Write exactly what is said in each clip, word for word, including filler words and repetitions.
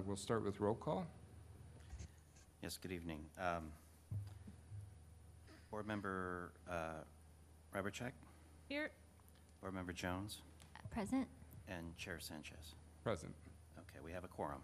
we'll start with roll call. Yes, good evening. Um, Board Member uh, Rybarczyk, Here. Board Member Jones, Present. and Chair Sanchez. Present. Okay, we have a quorum.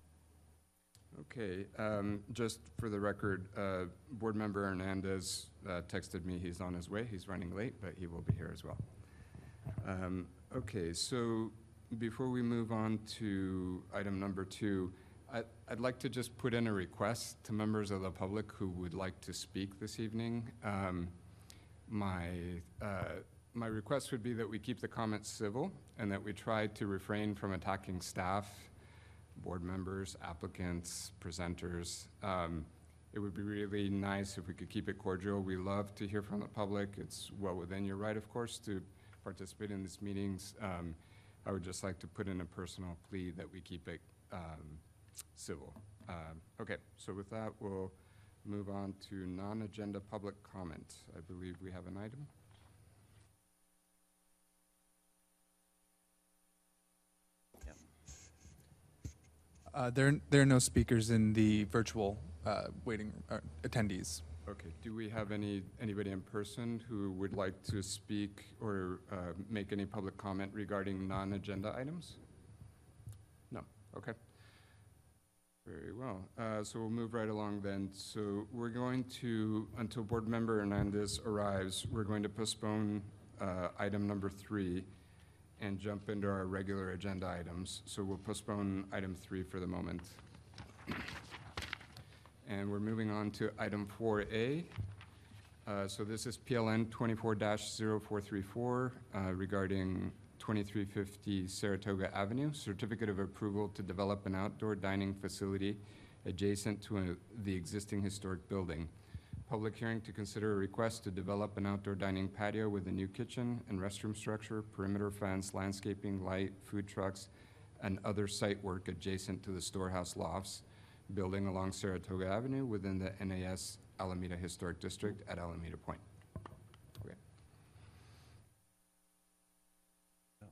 Okay, um, just for the record, uh, Board Member Hernandez uh, texted me he's on his way. He's running late, but he will be here as well. Um, okay, so before we move on to item number two, I, I'd like to just put in a request to members of the public who would like to speak this evening. Um, my, uh, my request would be that we keep the comments civil and that we try to refrain from attacking staff, board members, applicants, presenters. Um, it would be really nice if we could keep it cordial. We love to hear from the public. It's well within your right, of course, to participate in these meetings. Um, I would just like to put in a personal plea that we keep it um, civil. Um, okay, so with that, we'll move on to non-agenda public comment. I believe we have an item. Yep. Uh, there, there are no speakers in the virtual uh, waiting uh, attendees. Okay, do we have any, anybody in person who would like to speak or uh, make any public comment regarding non-agenda items? No, okay. Very well, uh, so we'll move right along then. So we're going to, until Board Member Hernandez arrives, we're going to postpone uh, item number three and jump into our regular agenda items. So we'll postpone item three for the moment. And we're moving on to item four A. Uh, so this is P L N twenty-four dash zero four three four uh, regarding twenty-three fifty Saratoga Avenue, certificate of approval to develop an outdoor dining facility adjacent to a, the existing historic building. Public hearing to consider a request to develop an outdoor dining patio with a new kitchen and restroom structure, perimeter fence, landscaping, light, food trucks, and other site work adjacent to the storehouse lofts building along Saratoga Avenue within the N A S Alameda Historic District at Alameda Point. Okay. Oh.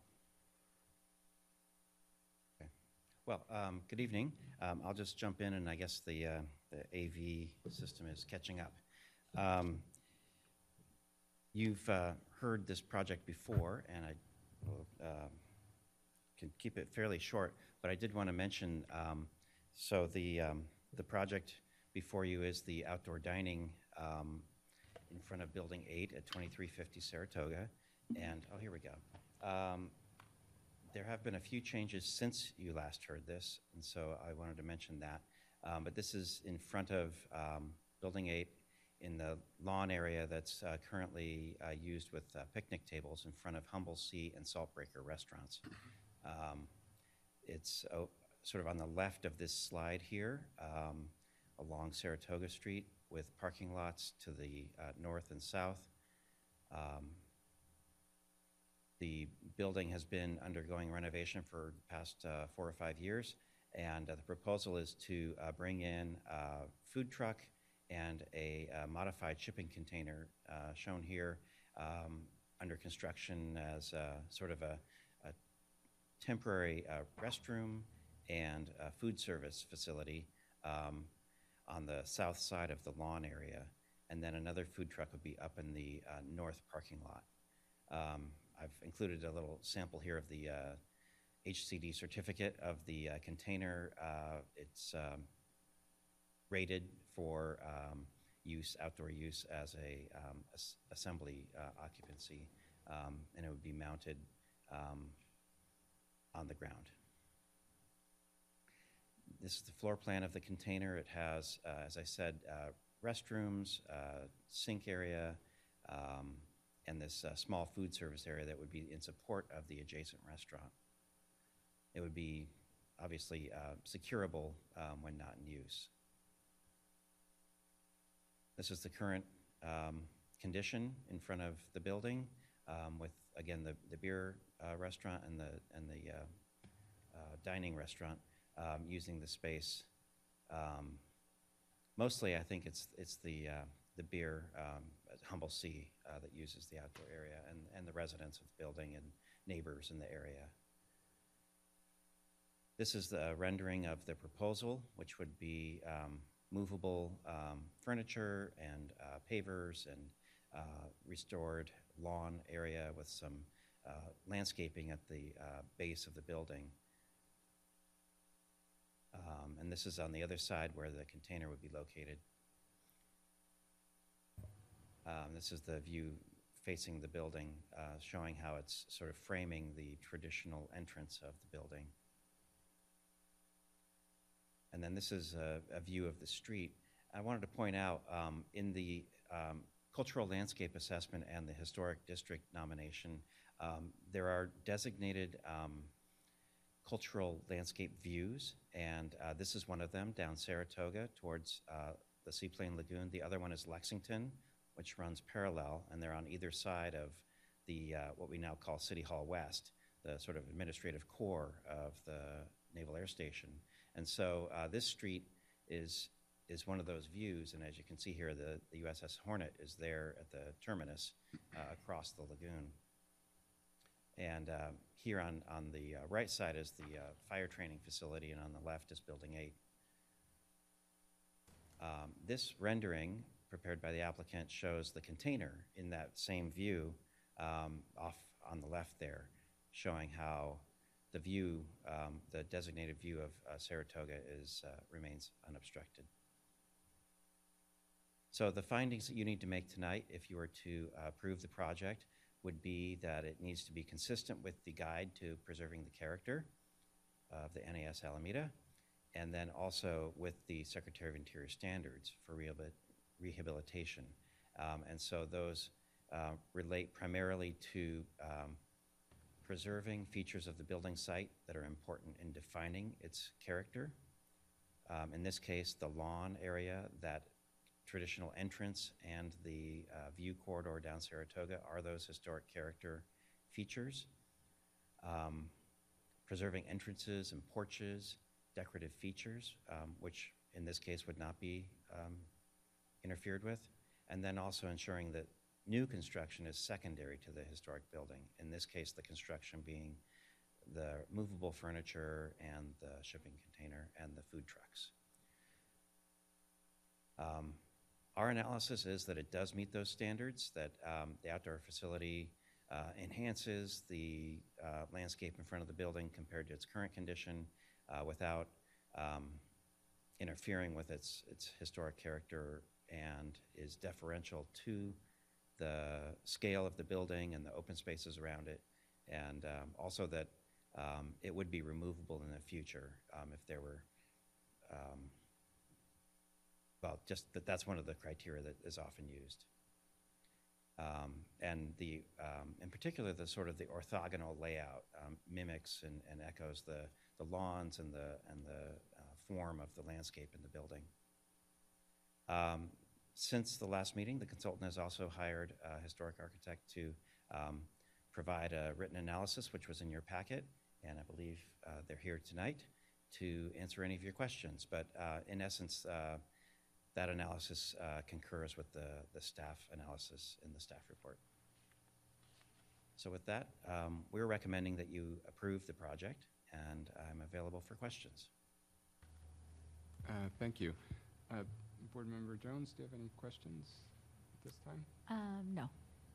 Okay. Well, um, good evening. Um, I'll just jump in, and I guess the, uh, the A V system is catching up. Um, you've uh, heard this project before, and I will, uh, can keep it fairly short, but I did want to mention um, So the, um, the project before you is the outdoor dining um, in front of Building eight at twenty-three fifty Saratoga. And, oh, here we go. Um, there have been a few changes since you last heard this, and so I wanted to mention that. Um, but this is in front of um, Building eight in the lawn area that's uh, currently uh, used with uh, picnic tables in front of Humble Sea and Saltbreaker restaurants. Um, it's oh, sort of on the left of this slide here, um, along Saratoga Street with parking lots to the uh, north and south. Um, the building has been undergoing renovation for the past uh, four or five years, and uh, the proposal is to uh, bring in a food truck and a uh, modified shipping container uh, shown here um, under construction as uh, sort of a, a temporary uh, restroom and a food service facility um, on the south side of the lawn area. And then another food truck would be up in the uh, north parking lot. Um, I've included a little sample here of the uh, H C D certificate of the uh, container. Uh, it's um, rated for um, use, outdoor use as a um, as assembly uh, occupancy, um, and it would be mounted um, on the ground. This is the floor plan of the container. It has, uh, as I said, uh, restrooms, uh, sink area, um, and this uh, small food service area that would be in support of the adjacent restaurant. It would be obviously uh, securable um, when not in use. This is the current um, condition in front of the building um, with, again, the, the beer uh, restaurant and the, and the uh, uh, dining restaurant. Um, using the space. Um, mostly, I think it's it's the uh, the beer um, at Humble Sea uh, that uses the outdoor area, and, and the residents of the building and neighbors in the area. This is the rendering of the proposal, which would be um, movable um, furniture and uh, pavers and uh, restored lawn area with some uh, landscaping at the uh, base of the building. Um, and this is on the other side where the container would be located. Um, this is the view facing the building, uh, showing how it's sort of framing the traditional entrance of the building. And then this is a, a view of the street. I wanted to point out um, in the um, cultural landscape assessment and the historic district nomination, um, there are designated um, cultural landscape views, and uh, this is one of them down Saratoga towards uh, the Seaplane Lagoon. The other one is Lexington, which runs parallel, and they're on either side of the uh, what we now call City Hall West, the sort of administrative core of the Naval Air Station. And so uh, this street is is one of those views, and as you can see here, the, the U S S Hornet is there at the terminus uh, across the lagoon. And uh, here on, on the uh, right side is the uh, fire training facility, and on the left is Building eight. Um, this rendering, prepared by the applicant, shows the container in that same view um, off on the left there, showing how the view, um, the designated view of uh, Saratoga is, uh, remains unobstructed. So the findings that you need to make tonight, if you were to uh, approve the project, would be that it needs to be consistent with the guide to preserving the character of the N A S Alameda, and then also with the Secretary of Interior standards for rehabil rehabilitation. Um, and so those uh, relate primarily to um, preserving features of the building site that are important in defining its character. Um, in this case, the lawn area, that traditional entrance, and the uh, view corridor down Saratoga are those historic character features. Um, preserving entrances and porches, decorative features, um, which in this case would not be um, interfered with, and then also ensuring that new construction is secondary to the historic building. In this case, the construction being the movable furniture and the shipping container and the food trucks. Um, our analysis is that it does meet those standards, that um, the outdoor facility uh, enhances the uh, landscape in front of the building compared to its current condition uh, without um, interfering with its, its historic character, and is deferential to the scale of the building and the open spaces around it, and um, also that um, it would be removable in the future um, if there were, um, well, just that that's one of the criteria that is often used. Um, and the, um, in particular, the sort of the orthogonal layout um, mimics and, and echoes the, the lawns and the, and the uh, form of the landscape in the building. Um, Since the last meeting, the consultant has also hired a historic architect to um, provide a written analysis, which was in your packet, and I believe uh, they're here tonight to answer any of your questions. But uh, in essence, uh, that analysis uh, concurs with the, the staff analysis in the staff report. So with that, um, we're recommending that you approve the project, and I'm available for questions. Uh, Thank you. Uh, Board Member Jones, do you have any questions at this time? Um, no.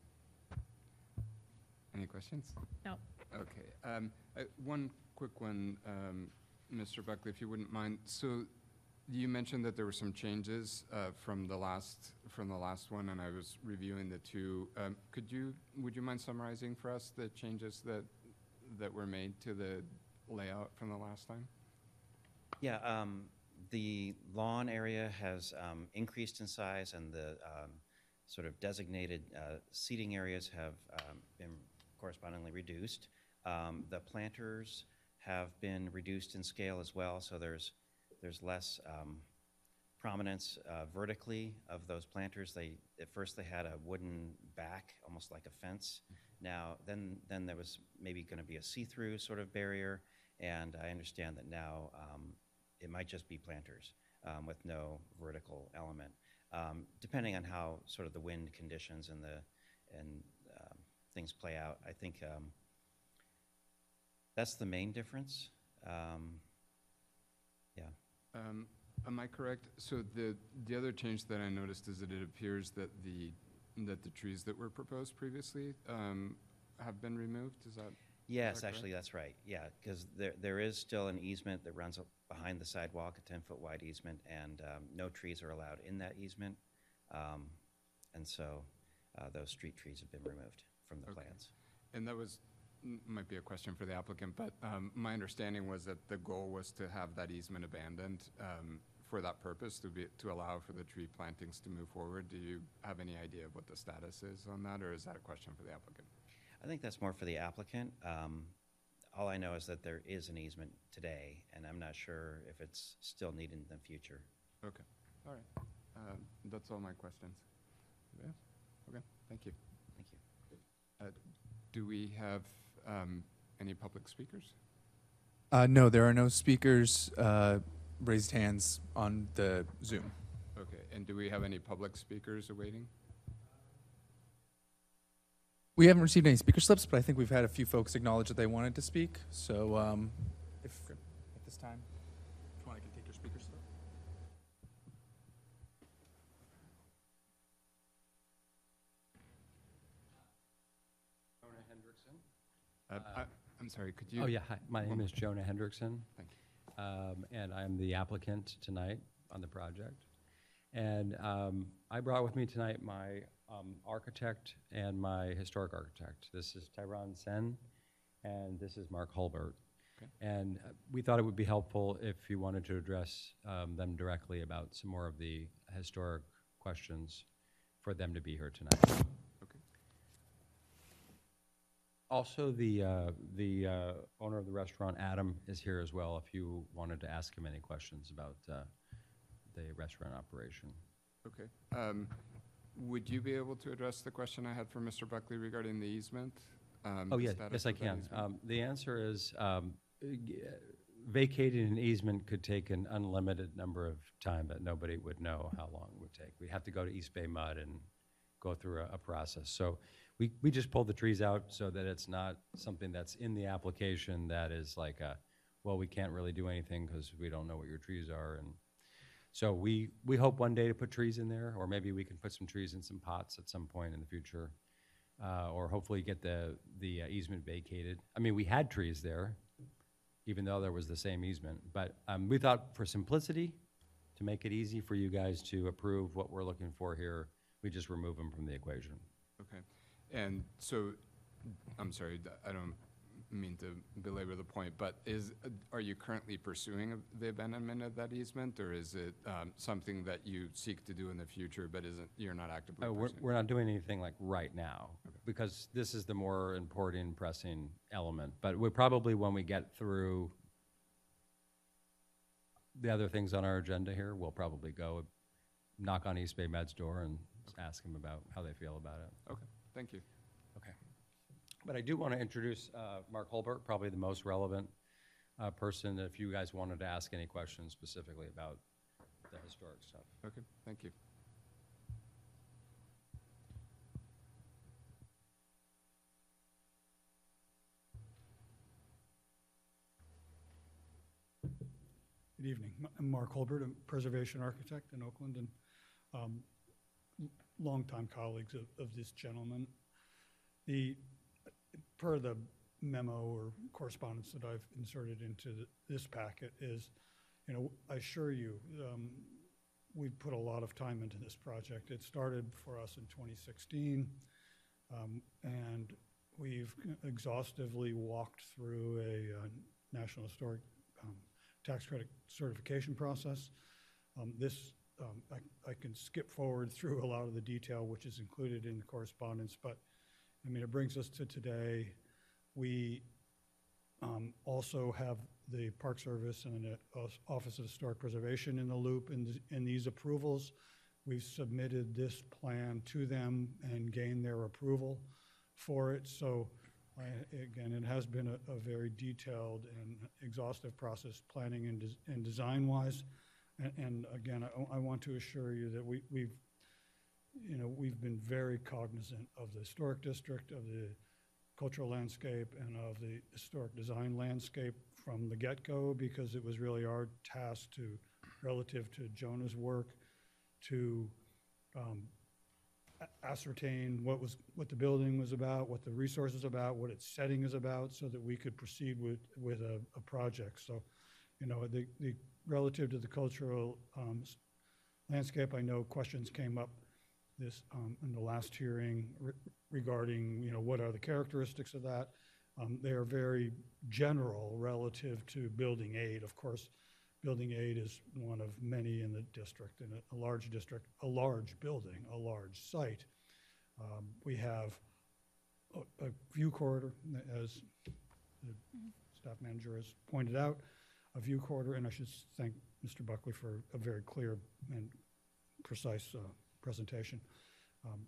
Any questions? No. Okay. Um, uh, one quick one, um, Mister Buckley, if you wouldn't mind. So you mentioned that there were some changes uh, from the last from the last one, and I was reviewing the two. Um, could you would you mind summarizing for us the changes that that were made to the layout from the last time? Yeah. Um, The lawn area has um, increased in size, and the um, sort of designated uh, seating areas have um, been correspondingly reduced. Um, the planters have been reduced in scale as well, so there's there's less um, prominence uh, vertically of those planters. They at first they had a wooden back, almost like a fence. Now then then there was maybe going to be a see-through sort of barrier, and I understand that now um, it might just be planters um, with no vertical element, um, depending on how sort of the wind conditions and the and um, things play out. I think um, that's the main difference. Um, Um, Am I correct? So the, the other change that I noticed is that it appears that the, that the trees that were proposed previously um, have been removed, is that? Yes, that actually, that's right, yeah, because there, there is still an easement that runs up behind the sidewalk, a ten-foot wide easement, and um, no trees are allowed in that easement. Um, And so uh, those street trees have been removed from the Okay. plans. And that was, m- might be a question for the applicant, but um, my understanding was that the goal was to have that easement abandoned um, for that purpose, to be, to allow for the tree plantings to move forward. Do you have any idea of what the status is on that, or is that a question for the applicant? I think that's more for the applicant. Um, All I know is that there is an easement today, and I'm not sure if it's still needed in the future. Okay, all right. Um, That's all my questions. Yeah, okay, thank you. Thank you. Uh, Do we have um, any public speakers? Uh, no, there are no speakers, uh, raised hands on the Zoom. Okay, and do we have any public speakers awaiting? We haven't received any speaker slips, but I think we've had a few folks acknowledge that they wanted to speak. So um, if at this time, if you want, I can take your speaker slip. Jonah Hendrickson. Uh, I- I'm sorry, could you? Oh, yeah, hi, my name one- is Jonah Hendrickson. Thank you. Um, and I'm the applicant tonight on the project. And um, I brought with me tonight my um, architect and my historic architect. This is Tyron Sen, and this is Mark Hulbert. Okay. And uh, we thought it would be helpful if you wanted to address um, them directly about some more of the historic questions for them to be here tonight. Okay. Also, the, uh, the uh, owner of the restaurant, Adam, is here as well if you wanted to ask him any questions about uh, the restaurant operation. Okay. Um, Would you be able to address the question I had for Mister Buckley regarding the easement? Um, Oh, the yes, status yes, I of that can. easement? Um, The answer is um, g- vacating an easement could take an unlimited number of time that nobody would know how long it would take. We have to go to East Bay Mud and go through a, a process. So we, we just pulled the trees out so that it's not something that's in the application that is like a, well, we can't really do anything because we don't know what your trees are. And so we, we hope one day to put trees in there, or maybe we can put some trees in some pots at some point in the future, uh, or hopefully get the, the uh, easement vacated. I mean, we had trees there, even though there was the same easement. But um, we thought for simplicity, to make it easy for you guys to approve what we're looking for here, we just remove them from the equation. Okay. And so, I'm sorry, th- I don't mean to belabor the point, but is, uh, are you currently pursuing a- the abandonment of that easement, or is it um, something that you seek to do in the future, but isn't, you're not actively Uh, we're, pursuing? we're not doing anything like right now, because this is the more important, pressing element. But we probably, when we get through the other things on our agenda here, we'll probably go knock on East Bay Med's door and ask them about how they feel about it. Okay, thank you. Okay. But I do want to introduce uh, Mark Hulbert, probably the most relevant uh, person, if you guys wanted to ask any questions specifically about the historic stuff. Okay, thank you. Good evening. M- I'm Mark Holbert, I'm a preservation architect in Oakland, and um, l- longtime colleagues of, of this gentleman. The, per the memo or correspondence that I've inserted into the, this packet is, you know, I assure you, um, we've put a lot of time into this project. It started for us in twenty sixteen, um, and we've exhaustively walked through a uh, National Historic um, tax credit certification process. Um, this, um, I, I can skip forward through a lot of the detail which is included in the correspondence, but I mean, it brings us to today. We um, also have the Park Service and the Office of Historic Preservation in the loop in, th- in these approvals. We've submitted this plan to them and gained their approval for it. So I, again, it has been a, a very detailed and exhaustive process, planning and, des and design-wise. And, and again, I, I want to assure you that we, we've, you know, we've been very cognizant of the historic district, of the cultural landscape, and of the historic design landscape from the get-go, because it was really our task to relative to Jonah's work to um, a- ascertain what was, what the building was about, what the resource is about, what its setting is about, so that we could proceed with, with a, a project. So, you know, the, the, relative to the cultural um, s- landscape, I know questions came up this, um, in the last hearing re- regarding, you know, what are the characteristics of that? Um, They are very general relative to building aid. Of course, building aid is one of many in the district, in a, a large district, a large building, a large site. Um, We have a, a view corridor, as the staff manager has pointed out, a view corridor, and I should s- thank Mister Buckley for a very clear and precise uh, presentation. Um,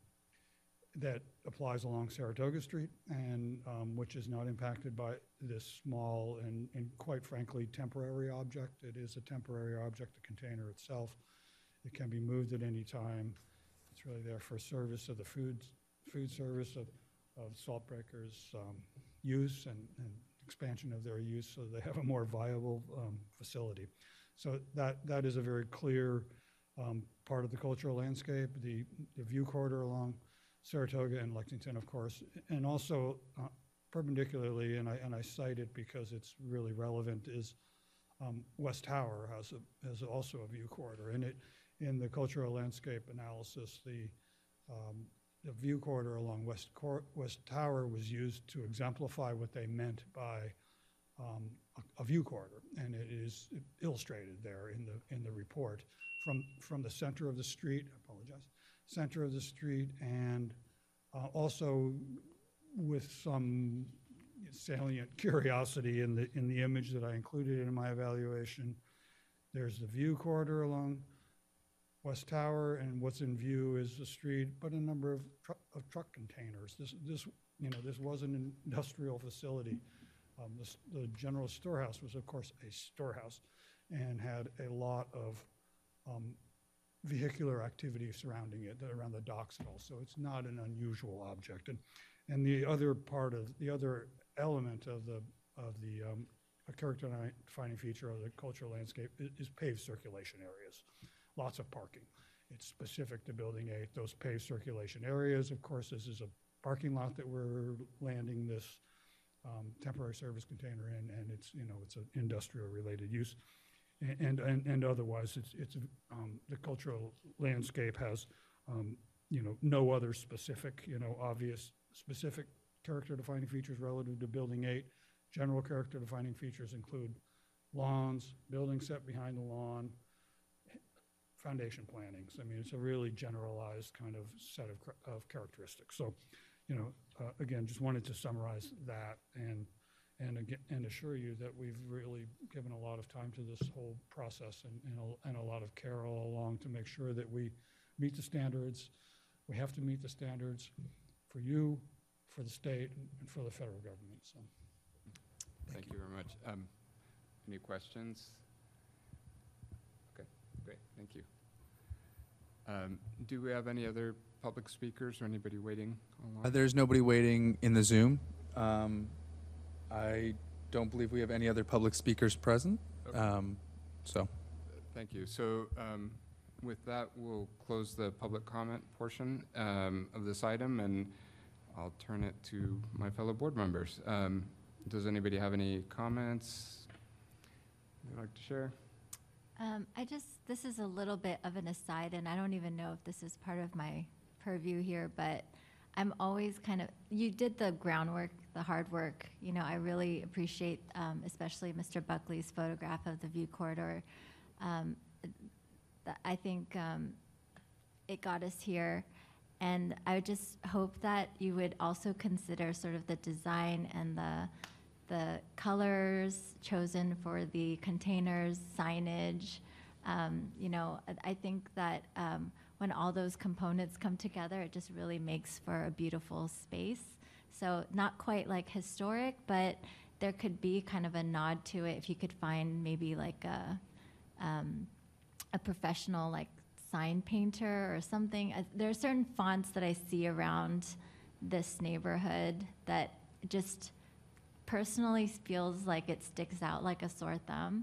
that applies along Saratoga Street, and um, which is not impacted by this small and, and quite frankly, temporary object. It is a temporary object, the container itself. It can be moved at any time. It's really there for service of the food, food service of, of salt breakers' um, use and, and expansion of their use so they have a more viable um, facility. So that, that is a very clear um, part of the cultural landscape. The, the view corridor along Saratoga and Lexington, of course, and also uh, perpendicularly, and I, and I cite it because it's really relevant, is um, West Tower has, a, has also a view corridor. And it, in the cultural landscape analysis, the, um, the view corridor along West, Cor- West Tower was used to exemplify what they meant by um, a, a view corridor, and it is illustrated there in the, in the report. From, from the center of the street, I apologize, center of the street, and uh, also with some salient curiosity in the, in the image that I included in my evaluation. There's the view corridor along West Tower, and what's in view is the street, but a number of, tru- of truck containers. This, this, you know, this was an industrial facility. Um, the, s- the general storehouse was, of course, a storehouse, and had a lot of um, vehicular activity surrounding it, around the docks and all. So it's not an unusual object. And, and the other part of, the other element of the, of the um, a character defining feature of the cultural landscape is, is paved circulation areas. Lots of parking. It's specific to Building eight, those paved circulation areas. Of course, this is a parking lot that we're landing this um, temporary service container in, and it's, you know, it's an industrial related use. And, and, and otherwise, it's, it's, um, the cultural landscape has, um, you know, no other specific, you know, obvious specific character defining features relative to Building eight. General character defining features include lawns, buildings set behind the lawn, foundation plantings. I mean, it's a really generalized kind of set of, of characteristics. So, you know, uh, again, just wanted to summarize that and And again, and assure you that we've really given a lot of time to this whole process and, and, a, and a lot of care all along to make sure that we meet the standards. We have to meet the standards for you, for the state, and for the federal government. So, Thank you very much. Um, Any questions? Okay, great, thank you. Um, Do we have any other public speakers or anybody waiting online? Uh, There's nobody waiting in the Zoom. Um, I don't believe we have any other public speakers present. Okay. Um, So, Thank you. So um, with that, we'll close the public comment portion um, of this item, and I'll turn it to my fellow board members. Um, Does anybody have any comments they'd like to share? Um, I just, this is a little bit of an aside, and I don't even know if this is part of my purview here, but I'm always kind of, you did the groundwork, the hard work. You know, I really appreciate, um, especially Mister Buckley's photograph of the view corridor. Um, th- I think um, it got us here. And I would just hope that you would also consider sort of the design and the the colors chosen for the containers, signage. Um, you know, I- I think that um, when all those components come together, it just really makes for a beautiful space. So not quite like historic, but there could be kind of a nod to it if you could find maybe like a um, a professional like sign painter or something. Uh, There are certain fonts that I see around this neighborhood that just personally feels like it sticks out like a sore thumb.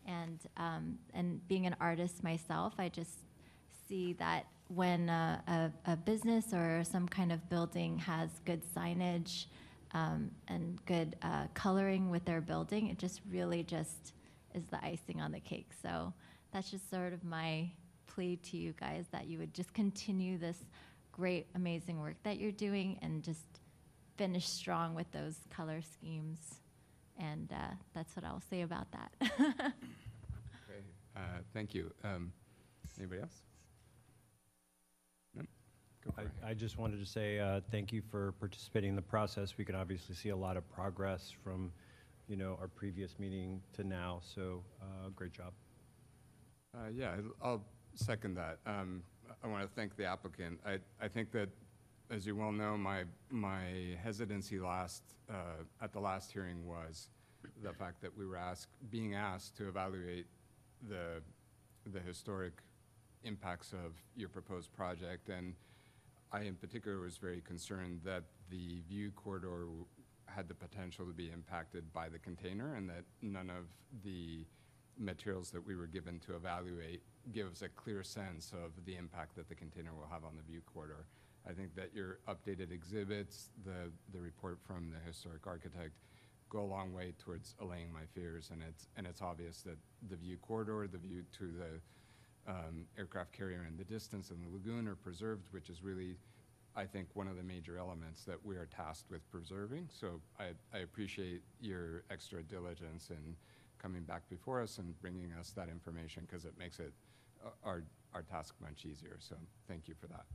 And, um, and being an artist myself, I just see that when a, a, a business or some kind of building has good signage um, and good uh, coloring with their building, it just really just is the icing on the cake. So that's just sort of my plea to you guys, that you would just continue this great, amazing work that you're doing and just finish strong with those color schemes. And uh, that's what I'll say about that. Okay, uh, thank you. Um, Anybody else? No? Go for it. I, I just wanted to say uh, thank you for participating in the process. We can obviously see a lot of progress from, you know, our previous meeting to now, so uh, great job. Uh, Yeah, I'll- I'll second that. Um, I want to thank the applicant. I, I think that, as you well know, my, my hesitancy last, uh, at the last hearing was the fact that we were asked, being asked to evaluate the, the historic impacts of your proposed project. And I, in particular, was very concerned that the view corridor w- had the potential to be impacted by the container, and that none of the materials that we were given to evaluate gives a clear sense of the impact that the container will have on the view corridor. I think that your updated exhibits, the, the report from the historic architect, go a long way towards allaying my fears, and it's, and it's obvious that the view corridor, the view to the um, aircraft carrier in the distance and the lagoon are preserved, which is really, I think, one of the major elements that we are tasked with preserving. So I, I appreciate your extra diligence in coming back before us and bringing us that information, because it makes it uh, our, our task much easier. So thank you for that.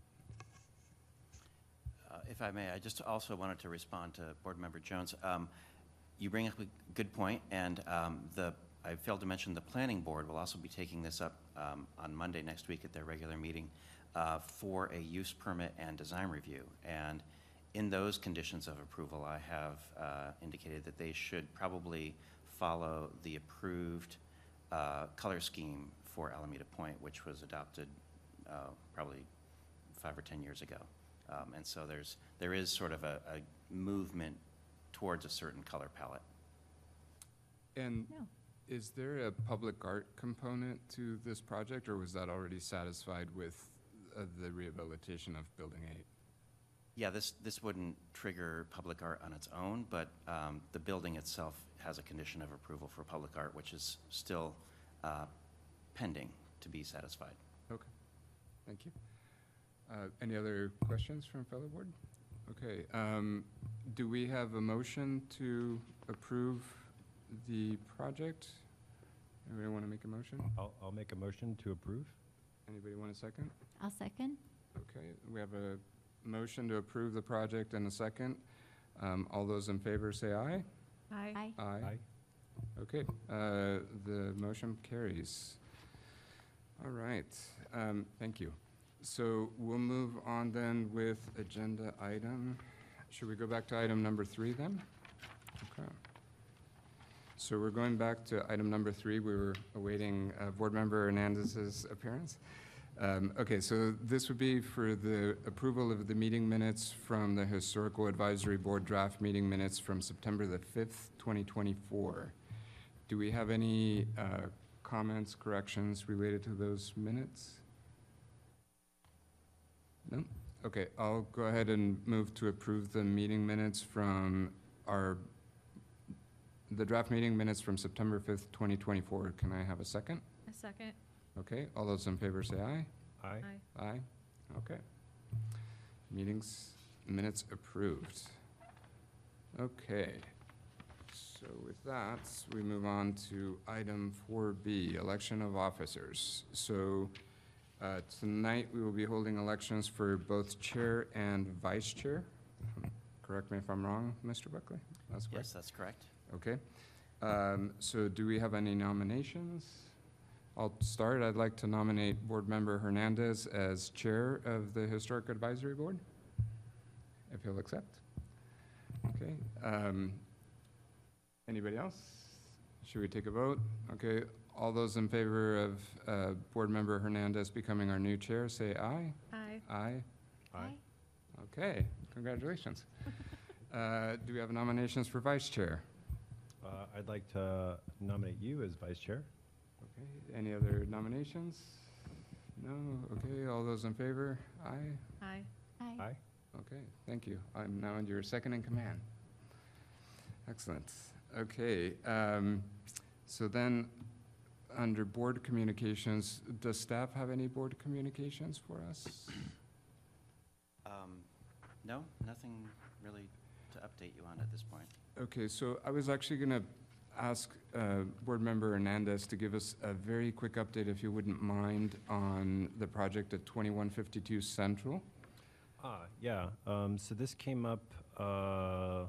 Uh, If I may, I just also wanted to respond to Board Member Jones. Um, You bring up a good point, and um, the, I failed to mention the Planning Board will also be taking this up um, on Monday next week at their regular meeting uh, for a use permit and design review. And in those conditions of approval, I have uh, indicated that they should probably follow the approved uh, color scheme for Alameda Point, which was adopted uh, probably five or ten years ago. Um, and so there's, there is sort of a, a movement towards a certain color palette. And No. is there a public art component to this project, or was that already satisfied with uh, the rehabilitation of Building eight? Yeah, this, this wouldn't trigger public art on its own, but um, the building itself has a condition of approval for public art, which is still uh, pending to be satisfied. Okay, thank you. Uh, Any other questions from fellow board? Okay, um, do we have a motion to approve the project? Anybody want to make a motion? I'll, I'll make a motion to approve. Anybody want a second? I'll second. Okay, we have a motion to approve the project and a second. Um, All those in favor say aye. Aye. Aye. Aye. Okay, uh, the motion carries. All right, um, thank you. So we'll move on then with agenda item, should we go back to item number three then? Okay. So we're going back to item number three. We were awaiting uh, Board Member Hernandez's appearance. Um, Okay, so this would be for the approval of the meeting minutes from the Historical Advisory Board draft meeting minutes from September the fifth, twenty twenty-four. Do we have any uh, comments, corrections related to those minutes? No? Okay, I'll go ahead and move to approve the meeting minutes from our, the draft meeting minutes from September fifth, twenty twenty-four. Can I have a second? A second. Okay, all those in favor say aye. Aye. Aye. Aye. Okay. Meetings, minutes approved. Okay. So with that, we move on to item four B, election of officers. So uh, tonight, we will be holding elections for both chair and vice chair. Correct me if I'm wrong, Mister Buckley? That's correct? Yes, that's correct. Okay. Um, So do we have any nominations? I'll start. I'd like to nominate Board Member Hernandez as Chair of the Historic Advisory Board, if he'll accept. Okay. Um, Anybody else? Should we take a vote? Okay. All those in favor of uh, Board Member Hernandez becoming our new chair, say aye. Aye. Aye. Aye. Okay. Congratulations. Uh, Do we have nominations for Vice Chair? Uh, I'd like to nominate you as vice chair. Okay, any other nominations? No? Okay, all those in favor? Aye? Aye. Hi. Aye. Okay, thank you. I'm now under your second in command. Excellent. Okay, um, so then, under board communications, does staff have any board communications for us? Um, No, nothing really to update you on at this point. Okay, so I was actually going to ask uh, Board Member Hernandez to give us a very quick update, if you wouldn't mind, on the project at twenty-one fifty-two Central. Ah, yeah. Um, so this came up, uh,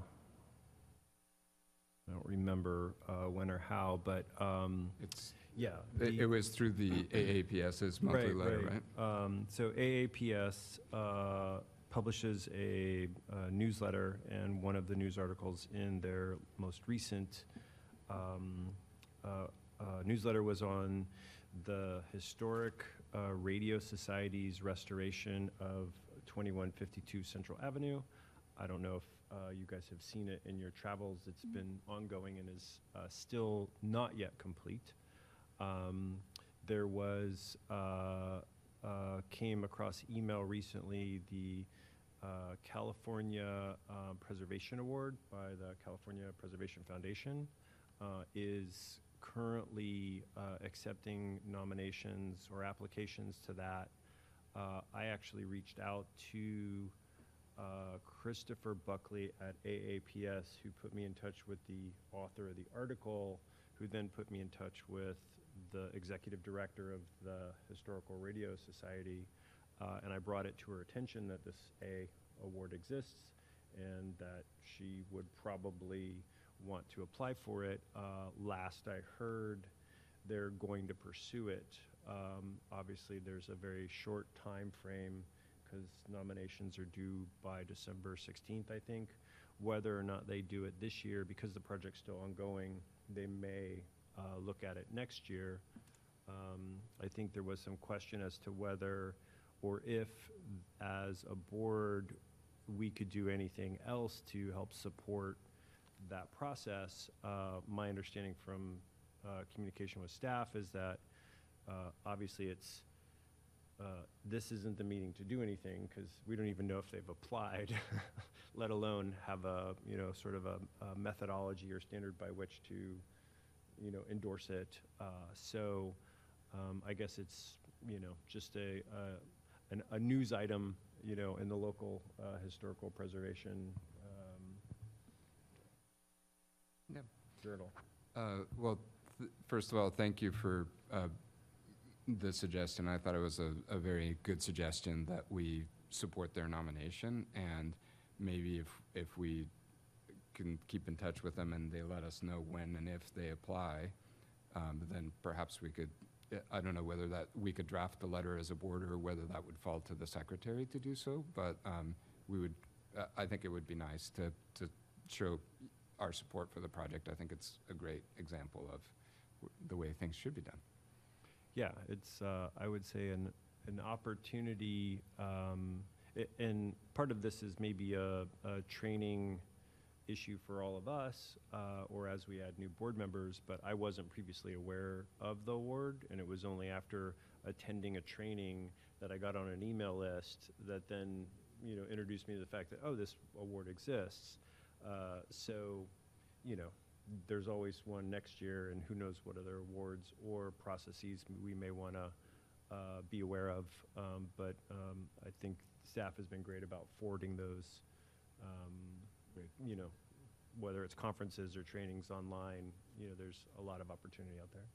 I don't remember uh, when or how, but um, It's, yeah. it the- it was through the AAPS's monthly letter, right? Um, so A A P S uh, publishes a uh, newsletter, and one of the news articles in their most recent um, uh, uh, newsletter was on the Historic uh, Radio Society's restoration of twenty-one fifty-two Central Avenue. I don't know if uh, you guys have seen it in your travels. It's been ongoing and is uh, still not yet complete. Um, there was, uh, uh, came across email recently, the uh, California uh, Preservation Award by the California Preservation Foundation uh, is currently uh, accepting nominations or applications to that. Uh, I actually reached out to uh, Christopher Buckley at A A P S, who put me in touch with the author of the article, who then put me in touch with the executive director of the Historical Radio Society, uh, and I brought it to her attention that this A award exists and that she would probably want to apply for it. Uh, last I heard, they're going to pursue it. Um, obviously, there's a very short time frame because nominations are due by December sixteenth, I think. Whether or not they do it this year, because the project's still ongoing, they may uh, look at it next year. Um, I think there was some question as to whether or if, as a board, we could do anything else to help support that process. Uh, my understanding from uh, communication with staff is that uh, obviously it's uh, this isn't the meeting to do anything because we don't even know if they've applied, let alone have a, you know, sort of a, a methodology or standard by which to, you know, endorse it. Uh, so um, I guess it's, you know, just a, uh, an, a news item, you know, in the local uh, historical preservation um, Yep. journal. Uh, Well, th- first of all, thank you for uh, the suggestion. I thought it was a, a very good suggestion that we support their nomination, and maybe if, if we can keep in touch with them and they let us know when and if they apply, um, then perhaps we could, I don't know whether that, we could draft the letter as a board or whether that would fall to the secretary to do so, but um, we would, uh, I think it would be nice to, to show our support for the project. I think it's a great example of w- the way things should be done. Yeah, it's, uh, I would say, an, an opportunity, um, a- and part of this is maybe a, a training issue for all of us, uh, or as we add new board members, but I wasn't previously aware of the award, and it was only after attending a training that I got on an email list that then, you know, introduced me to the fact that, oh, this award exists. Uh, so, you know, there's always one next year, and who knows what other awards or processes we may want to uh, be aware of. Um, but um, I think staff has been great about forwarding those, um, you know, whether it's conferences or trainings online, you know, there's a lot of opportunity out there.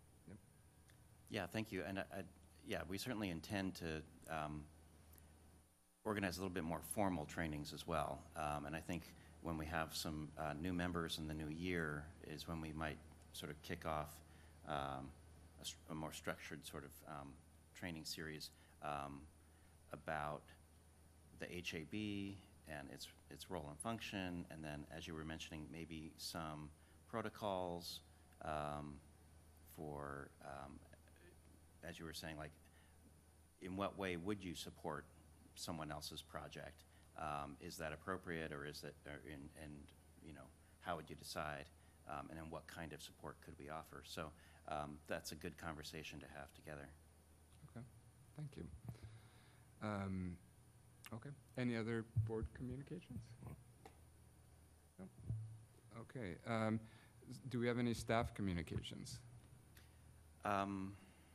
Yeah, thank you. And I, I, yeah, we certainly intend to um, organize a little bit more formal trainings as well. Um, and I think when we have some uh, new members in the new year is when we might sort of kick off um, a, s- a more structured sort of um, training series um, about the H A B and its its role and function, and then, as you were mentioning, maybe some protocols um, for, um, as you were saying, like, in what way would you support someone else's project? Um, is that appropriate, or is it, or in, and, you know, how would you decide? Um, and then what kind of support could we offer? So um, that's a good conversation to have together. Okay, thank you. Um, Okay, any other board communications? No? Okay, um, s- do we have any staff communications? Um,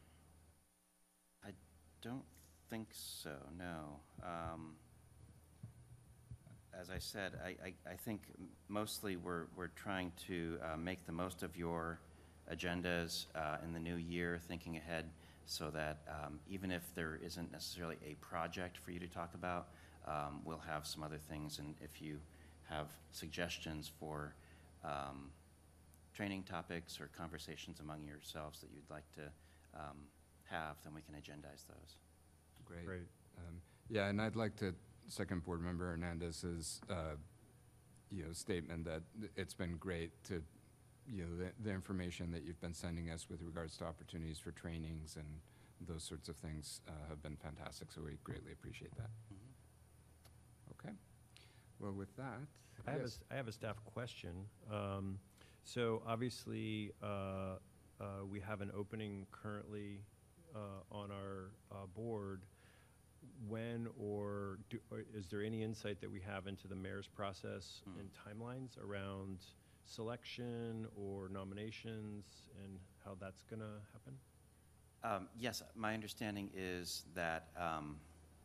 I don't think so, no. Um, As I said, I, I, I think m- mostly we're, we're trying to uh, make the most of your agendas uh, in the new year, thinking ahead, so that um, even if there isn't necessarily a project for you to talk about, um, we'll have some other things, and if you have suggestions for um, training topics or conversations among yourselves that you'd like to um, have, then we can agendize those. Great. Great. Um, Yeah, and I'd like to second Board Member Hernandez's, uh, you know, statement that th- it's been great to, you know, the, the information that you've been sending us with regards to opportunities for trainings and those sorts of things uh, have been fantastic, so we greatly appreciate that. Okay. Well, with that, I have a, yes. s- I have a staff question. Um, So obviously, uh, uh, we have an opening currently uh, on our uh, board. When or do, or is there any insight that we have into the mayor's process Mm. and timelines around selection or nominations and how that's going to happen? Um, Yes, my understanding is that um,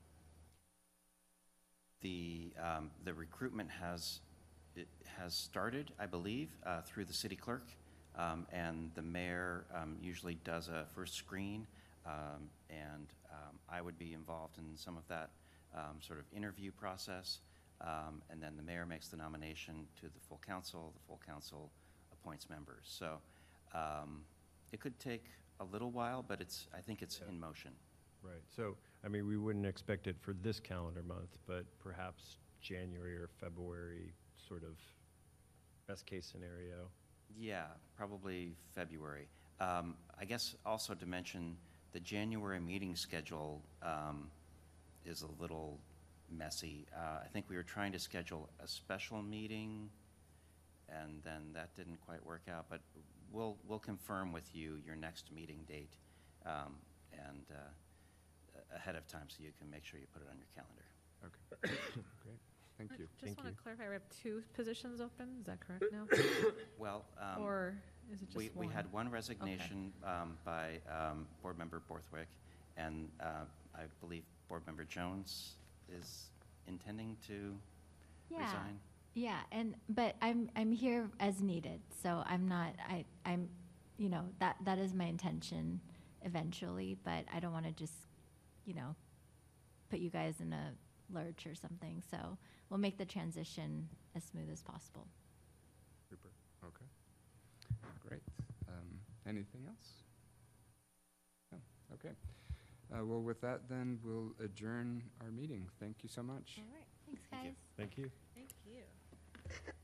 the, um, the recruitment has, it has started, I believe, uh, through the city clerk, um, and the mayor um, usually does a first screen, um, and um, I would be involved in some of that um, sort of interview process, um, and then the mayor makes the nomination to the full council, the full council appoints members. So um, it could take a little while, but it's, I think it's Yeah. in motion. Right. So, I mean, we wouldn't expect it for this calendar month, but perhaps January or February, sort of best case scenario. Yeah, probably February. Um, I guess also to mention, the January meeting schedule um, is a little messy. Uh, I think we were trying to schedule a special meeting, and then that didn't quite work out, but we'll, we'll confirm with you your next meeting date um, and uh, ahead of time, so you can make sure you put it on your calendar. Okay, great, thank you. Just Thank want you. to clarify, we have two positions open, is that correct now? Well, um, Or is it We, just one? we had one resignation um, by um, Board Member Borthwick, and uh, I believe Board Member Jones is intending to Yeah. resign. Yeah, and, but I'm, I'm here as needed, so I'm not, I, I'm, you know, that, that is my intention eventually, but I don't want to just, you know, put you guys in a lurch or something, so we'll make the transition as smooth as possible. Super, okay. Great. Um, Anything else? No, okay. Uh, Well, with that, then, we'll adjourn our meeting. Thank you so much. All right, thanks, Thank you. guys. Thank you. Thank you.